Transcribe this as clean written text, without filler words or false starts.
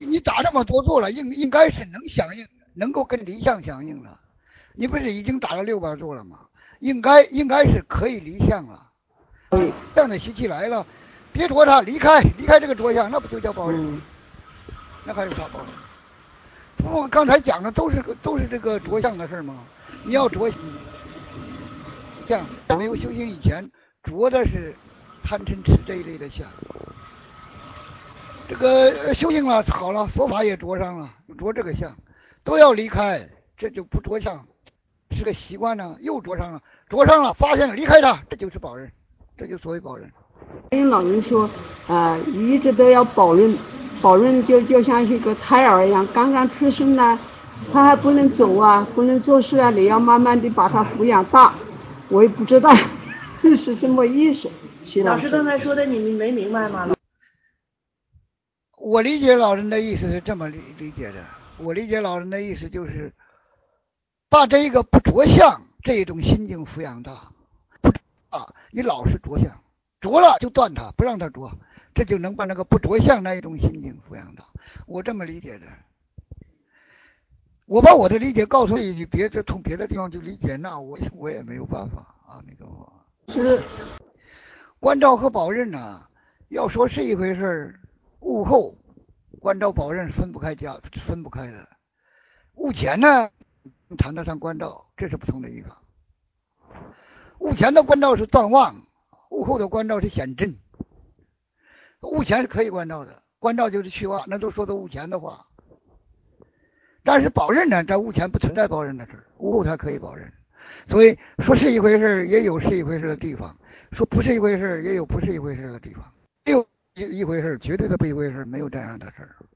你打这么多座了，应该是能响应，能够跟离相响应了。你不是已经打了600座了吗？应该是可以离相了。这样的习气来了，别夺它，离开这个着相，那不就叫报人吗？那还有啥报人？我刚才讲的都是这个着相的事吗？你要着相，没有修行以前着的是贪嗔痴这一类的相。这个修行了好了，佛法也着上了，着这个相，都要离开，这就不着相，是个习惯呢，又着上了，发现了离开它，这就是保人，这就所谓保人。 跟老人说一直都要保人就像一个胎儿一样，刚刚出生呢，他还不能走啊，不能做事啊，你要慢慢的把他抚养大。我也不知道是什么意思。 老师刚才说的你没明白吗？ 我理解老人的意思是这么理解的，我理解老人的意思就是把这一个不着相这一种心境抚养大。不你老是着相，着了就断它，不让它着，这就能把那个不着相那一种心境抚养大。我这么理解的。我把我的理解告诉你，别的从别的地方去理解，那我也没有办法啊。那个是关照和保任呢，要说是一回事，物后关照保任分不开的。物前呢，谈得上关照，这是不同的地方。物前的关照是暂忘，物后的关照是显真。物前是可以关照的，关照就是去忘，那都说的物前的话。但是保任呢，在物前不存在保任的事儿，物后才可以保任。所以说是一回事，也有是一回事的地方；说不是一回事，也有不是一回事的地方。没有一回事，绝对的不一回事，没有这样的事儿。